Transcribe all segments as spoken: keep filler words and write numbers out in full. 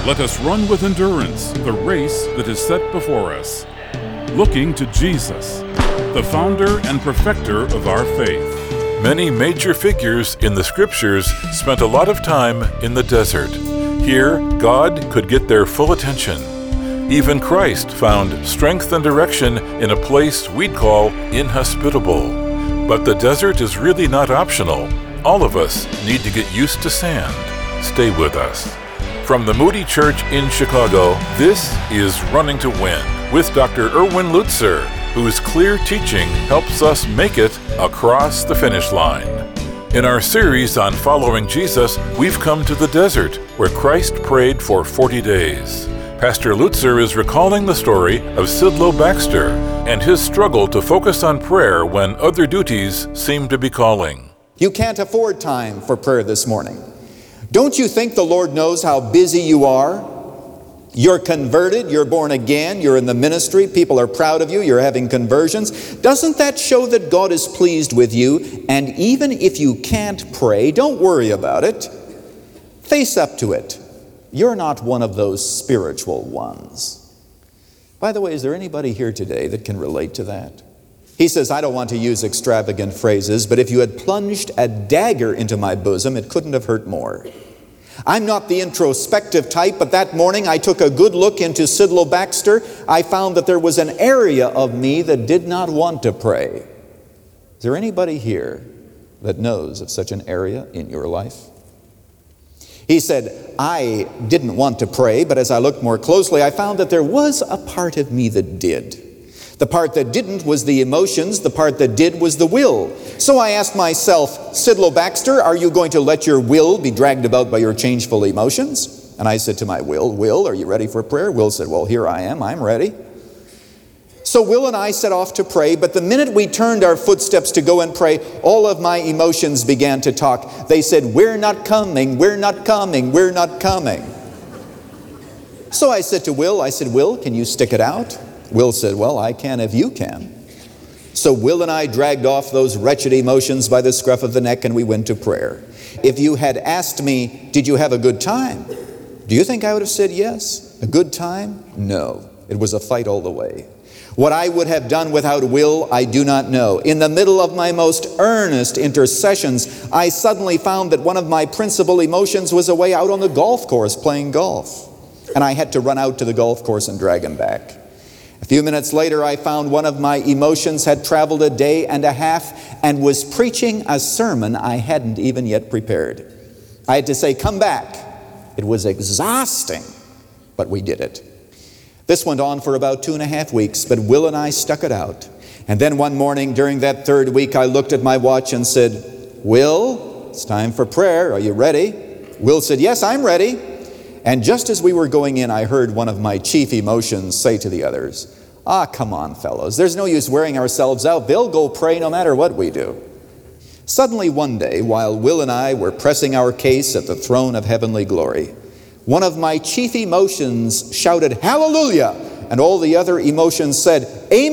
Let us run with endurance the race that is set before us, looking to Jesus, the founder and perfecter of our faith. Many major figures in the scriptures spent a lot of time in the desert. Here, God could get their full attention. Even Christ found strength and direction in a place we'd call inhospitable. But the desert is really not optional. All of us need to get used to sand. Stay with us. From the Moody Church in Chicago, this is Running to Win with Doctor Erwin Lutzer, whose clear teaching helps us make it across the finish line. In our series on following Jesus, we've come to the desert where Christ prayed for forty days. Pastor Lutzer is recalling the story of Sidlow Baxter and his struggle to focus on prayer when other duties seem to be calling. You can't afford time for prayer this morning. Don't you think the Lord knows how busy you are? You're converted, you're born again, you're in the ministry, people are proud of you, you're having conversions. Doesn't that show that God is pleased with you? And even if you can't pray, don't worry about it. Face up to it. You're not one of those spiritual ones. By the way, is there anybody here today that can relate to that? He says, I don't want to use extravagant phrases, but if you had plunged a dagger into my bosom, it couldn't have hurt more. I'm not the introspective type, but that morning I took a good look into Sidlow Baxter. I found that there was an area of me that did not want to pray. Is there anybody here that knows of such an area in your life? He said, I didn't want to pray, but as I looked more closely, I found that there was a part of me that did. The part that didn't was the emotions. The part that did was the will. So I asked myself, Sidlow Baxter, are you going to let your will be dragged about by your changeful emotions? And I said to my will, Will, are you ready for prayer? Will said, well, here I am. I'm ready. So Will and I set off to pray, but the minute we turned our footsteps to go and pray, all of my emotions began to talk. They said, we're not coming, we're not coming, we're not coming. So I said to Will, I said, Will, can you stick it out? Will said, well, I can if you can. So Will and I dragged off those wretched emotions by the scruff of the neck and we went to prayer. If you had asked me, did you have a good time? Do you think I would have said yes? A good time? No. It was a fight all the way. What I would have done without Will, I do not know. In the middle of my most earnest intercessions, I suddenly found that one of my principal emotions was away out on the golf course playing golf. And I had to run out to the golf course and drag him back. A few minutes later, I found one of my emotions had traveled a day and a half and was preaching a sermon I hadn't even yet prepared. I had to say, come back. It was exhausting, but we did it. This went on for about two and a half weeks, but Will and I stuck it out. And then one morning during that third week, I looked at my watch and said, Will, it's time for prayer. Are you ready? Will said, yes, I'm ready. And just as we were going in, I heard one of my chief emotions say to the others, ah, come on, fellows. There's no use wearing ourselves out. They'll go pray no matter what we do. Suddenly one day, while Will and I were pressing our case at the throne of heavenly glory, one of my chief emotions shouted, hallelujah! And all the other emotions said,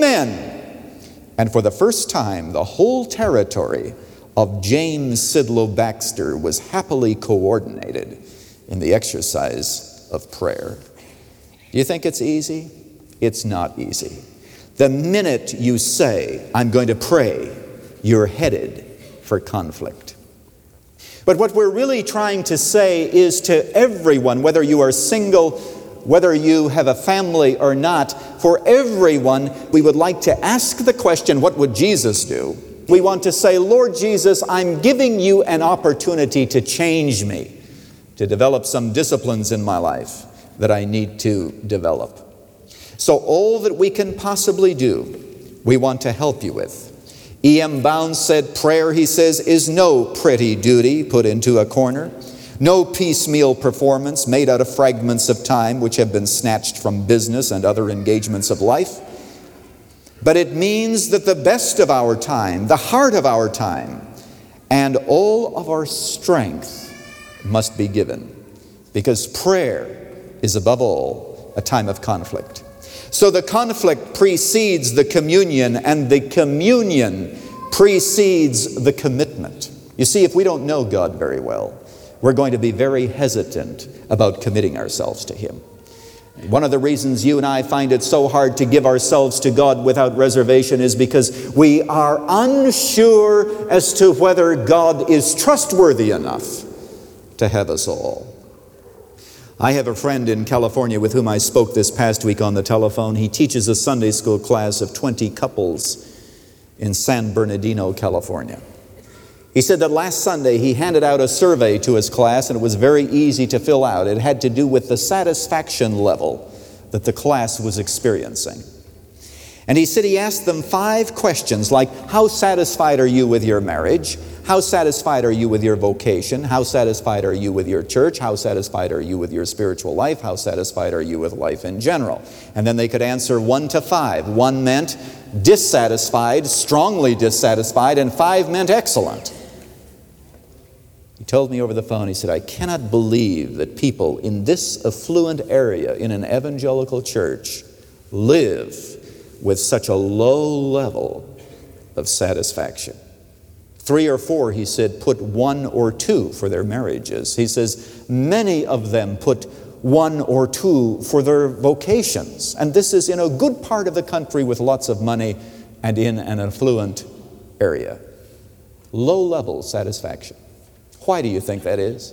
amen! And for the first time, the whole territory of James Sidlow Baxter was happily coordinated in the exercise of prayer. Do you think it's easy? It's not easy. The minute you say, I'm going to pray, you're headed for conflict. But what we're really trying to say is to everyone, whether you are single, whether you have a family or not, for everyone, we would like to ask the question, what would Jesus do? We want to say, Lord Jesus, I'm giving you an opportunity to change me, to develop some disciplines in my life that I need to develop. So all that we can possibly do, we want to help you with. E M Bounds said, prayer, he says, is no pretty duty put into a corner, no piecemeal performance made out of fragments of time which have been snatched from business and other engagements of life. But it means that the best of our time, the heart of our time, and all of our strength must be given, because prayer is above all a time of conflict. So the conflict precedes the communion, and the communion precedes the commitment. You see, if we don't know God very well, we're going to be very hesitant about committing ourselves to Him. One of the reasons you and I find it so hard to give ourselves to God without reservation is because we are unsure as to whether God is trustworthy enough to have us all. I have a friend in California with whom I spoke this past week on the telephone. He teaches a Sunday school class of twenty couples in San Bernardino, California. He said that last Sunday he handed out a survey to his class, and it was very easy to fill out. It had to do with the satisfaction level that the class was experiencing. And he said he asked them five questions like, how satisfied are you with your marriage? How satisfied are you with your vocation? How satisfied are you with your church? How satisfied are you with your spiritual life? How satisfied are you with life in general? And then they could answer one to five. One meant dissatisfied, strongly dissatisfied, and five meant excellent. He told me over the phone, he said, I cannot believe that people in this affluent area in an evangelical church live with such a low level of satisfaction. Three or four, he said, put one or two for their marriages. He says, many of them put one or two for their vocations. And this is in a good part of the country with lots of money and in an affluent area. Low-level satisfaction. Why do you think that is?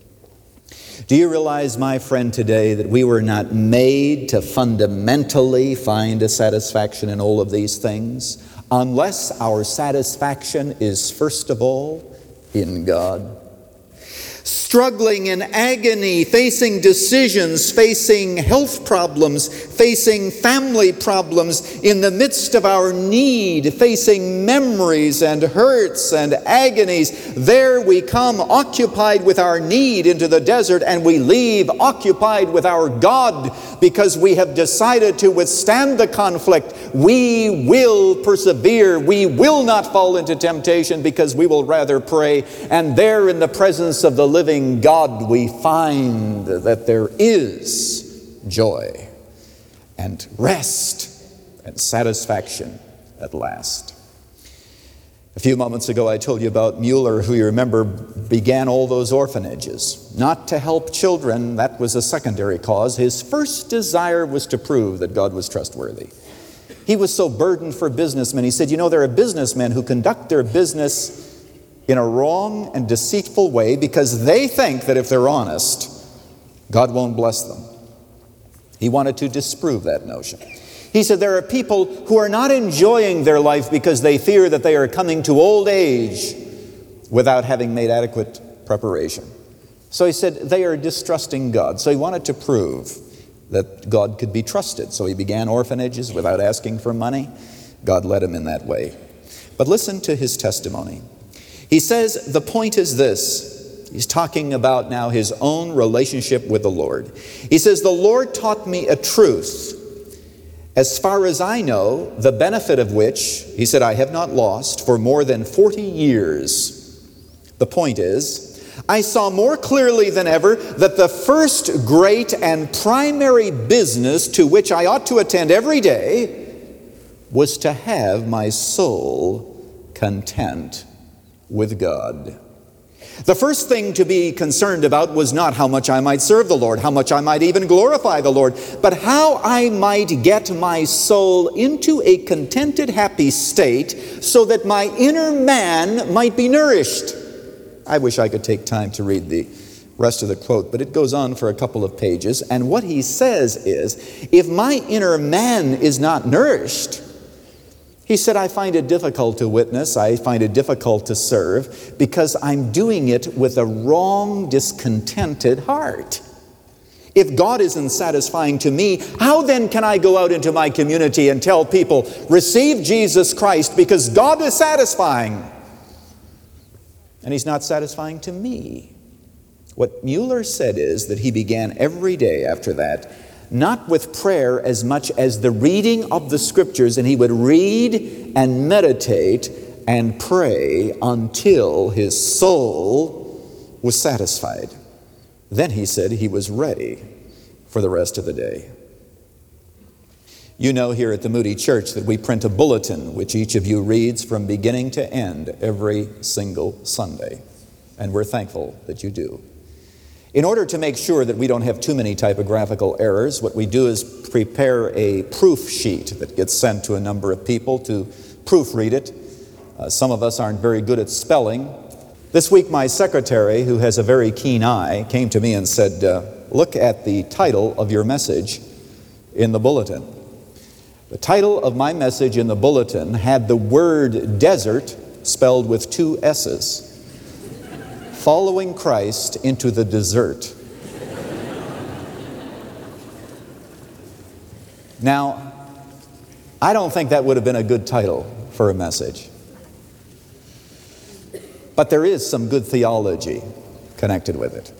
Do you realize, my friend, today that we were not made to fundamentally find a satisfaction in all of these things unless our satisfaction is first of all in God? Struggling in agony, facing decisions, facing health problems, facing family problems, in the midst of our need, facing memories and hurts and agonies, there we come occupied with our need into the desert, and we leave occupied with our God because we have decided to withstand the conflict. We will persevere. We will not fall into temptation because we will rather pray, and there in the presence of the living God we find that there is joy and rest and satisfaction at last. A few moments ago I told you about Mueller, who you remember began all those orphanages. Not to help children, that was a secondary cause. His first desire was to prove that God was trustworthy. He was so burdened for businessmen. He said, you know, there are businessmen who conduct their business in a wrong and deceitful way because they think that if they're honest, God won't bless them. He wanted to disprove that notion. He said there are people who are not enjoying their life because they fear that they are coming to old age without having made adequate preparation. So he said they are distrusting God. So he wanted to prove that God could be trusted. So he began orphanages without asking for money. God led him in that way. But listen to his testimony. He says the point is this. He's talking about now his own relationship with the Lord. He says, the Lord taught me a truth, as far as I know, the benefit of which, he said, I have not lost for more than forty years. The point is, I saw more clearly than ever that the first great and primary business to which I ought to attend every day was to have my soul content with God. The first thing to be concerned about was not how much I might serve the Lord, how much I might even glorify the Lord, but how I might get my soul into a contented, happy state so that my inner man might be nourished. I wish I could take time to read the rest of the quote, but it goes on for a couple of pages. And what he says is, if my inner man is not nourished, he said, I find it difficult to witness, I find it difficult to serve, because I'm doing it with a wrong, discontented heart. If God isn't satisfying to me, how then can I go out into my community and tell people, receive Jesus Christ, because God is satisfying, and He's not satisfying to me? What Mueller said is that he began every day after that not with prayer as much as the reading of the Scriptures, and he would read and meditate and pray until his soul was satisfied. Then he said he was ready for the rest of the day. You know, here at the Moody Church that we print a bulletin which each of you reads from beginning to end every single Sunday. and we're thankful that you do. In order to make sure that we don't have too many typographical errors, what we do is prepare a proof sheet that gets sent to a number of people to proofread it. Uh, some of us aren't very good at spelling. This week my secretary, who has a very keen eye, came to me and said, uh, look at the title of your message in the bulletin. The title of my message in the bulletin had the word desert spelled with two S's. Following Christ into the desert. Now, I don't think that would have been a good title for a message. But there is some good theology connected with it.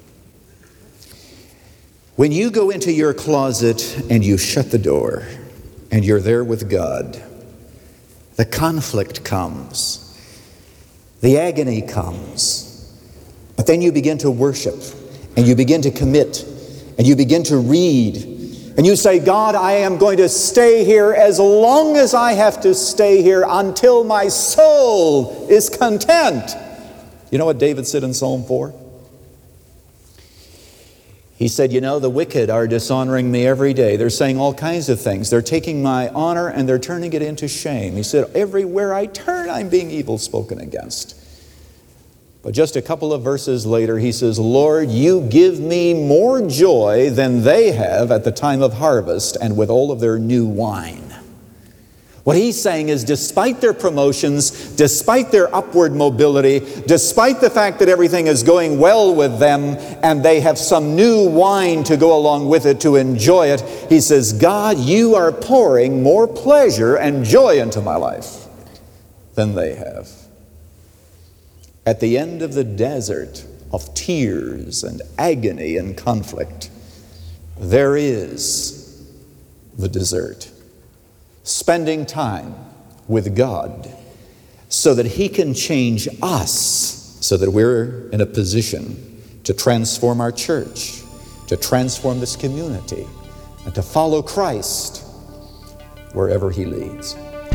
When you go into your closet and you shut the door and you're there with God, the conflict comes, the agony comes. But then you begin to worship, and you begin to commit, and you begin to read, and you say, God, I am going to stay here as long as I have to stay here until my soul is content. You know what David said in Psalm four? He said, you know, the wicked are dishonoring me every day. They're saying all kinds of things. They're taking my honor and they're turning it into shame. He said, everywhere I turn, I'm being evil spoken against. But just a couple of verses later, he says, Lord, you give me more joy than they have at the time of harvest and with all of their new wine. What he's saying is, despite their promotions, despite their upward mobility, despite the fact that everything is going well with them and they have some new wine to go along with it to enjoy it, he says, God, you are pouring more pleasure and joy into my life than they have. At the end of the desert of tears and agony and conflict, there is the desert. Spending time with God so that He can change us so that we're in a position to transform our church, to transform this community, and to follow Christ wherever He leads.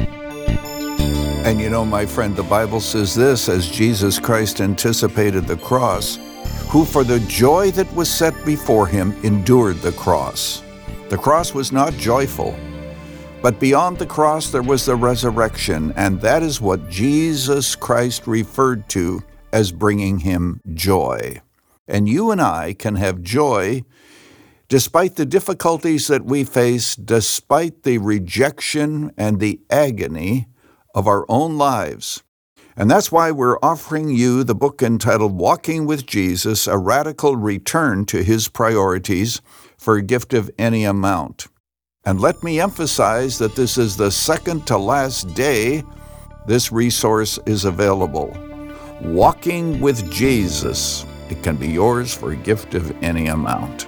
And you know, my friend, the Bible says this, as Jesus Christ anticipated the cross, who for the joy that was set before Him endured the cross. The cross was not joyful, but beyond the cross there was the resurrection, and that is what Jesus Christ referred to as bringing Him joy. And you and I can have joy despite the difficulties that we face, despite the rejection and the agony of our own lives. And that's why we're offering you the book entitled Walking with Jesus, A Radical Return to His Priorities, for a gift of any amount. And let me emphasize that this is the second to last day this resource is available. Walking with Jesus. It can be yours for a gift of any amount.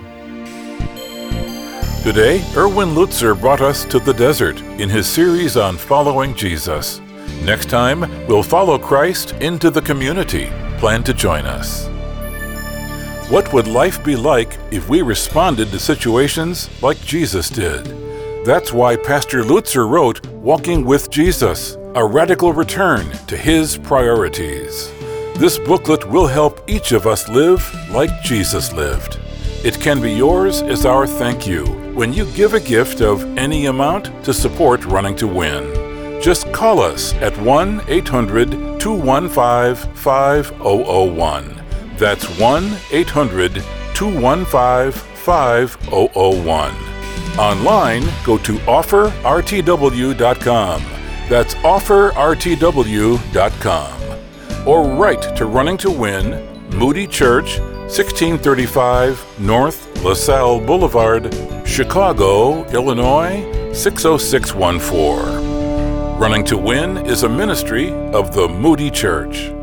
Today, Erwin Lutzer brought us to the desert in his series on following Jesus. Next time, we'll follow Christ into the community. Plan to join us. What would life be like if we responded to situations like Jesus did? That's why Pastor Lutzer wrote Walking with Jesus, A Radical Return to His Priorities. This booklet will help each of us live like Jesus lived. It can be yours as our thank you when you give a gift of any amount to support Running to Win. Just call us at one eight hundred two one five five zero zero one. That's one eight hundred two one five five zero zero one. Online, go to offer r t w dot com. That's offer r t w dot com. Or write to Running to Win, Moody Church, sixteen thirty-five North LaSalle Boulevard, Chicago, Illinois, six oh six one four. Running to Win is a ministry of the Moody Church.